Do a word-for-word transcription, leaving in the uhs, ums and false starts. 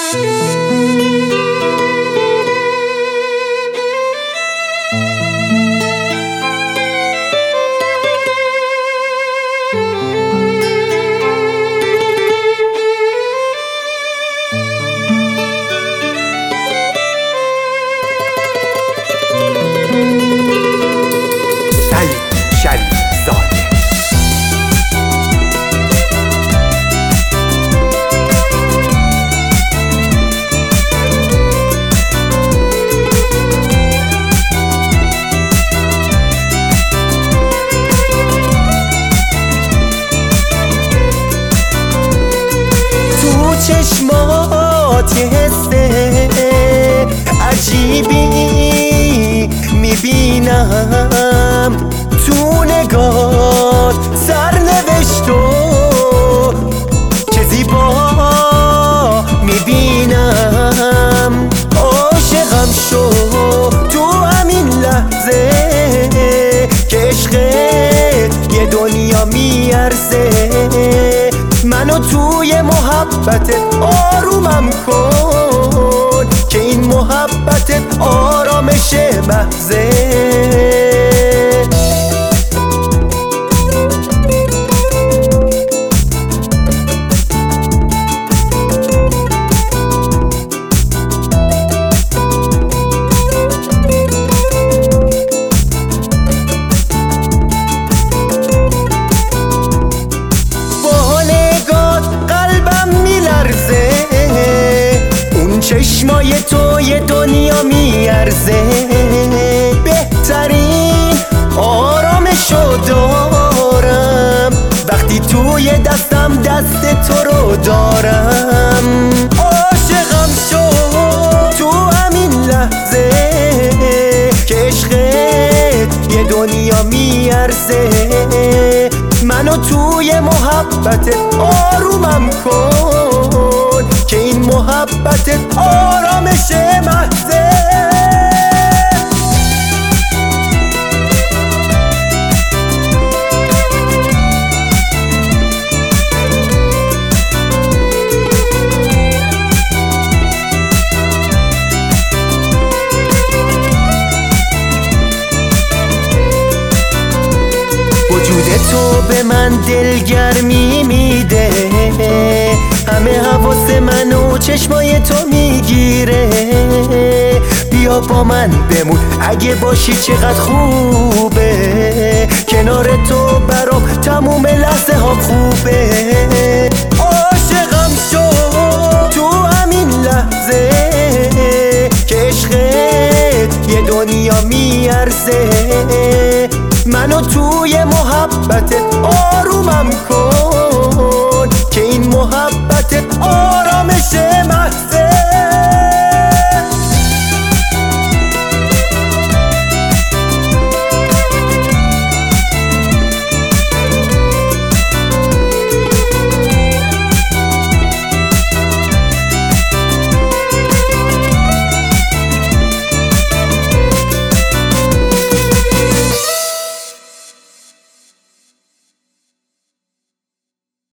چشمات یه حس عجیبی میبینم، تو نگات سرنوشت و چه زیبا میبینم. عاشقم شو تو همین لحظه که عشقت یه دنیا میارزه. منو توی محبت آرومم کن که این محبت آرامش محضه. چشمای تو یه دنیا میارزه، بهترین آرامشو دارم وقتی توی دستم دست تو رو دارم. عاشقم شو تو همین لحظه که عشقت یه دنیا میارزه. منو توی محبت آرومم کن که این محبت آرامش محضه. وجود تو به من دلگرمی میده، همه حواس منو چشمای تو میگیره. بیا با من بمون اگه باشی چقدر خوبه، کنار تو برام تموم لحظه ها خوبه. عاشقم شو تو همین لحظه که عشقت یه دنیا میارزه. منو توی محبت آرومم کن که این محبت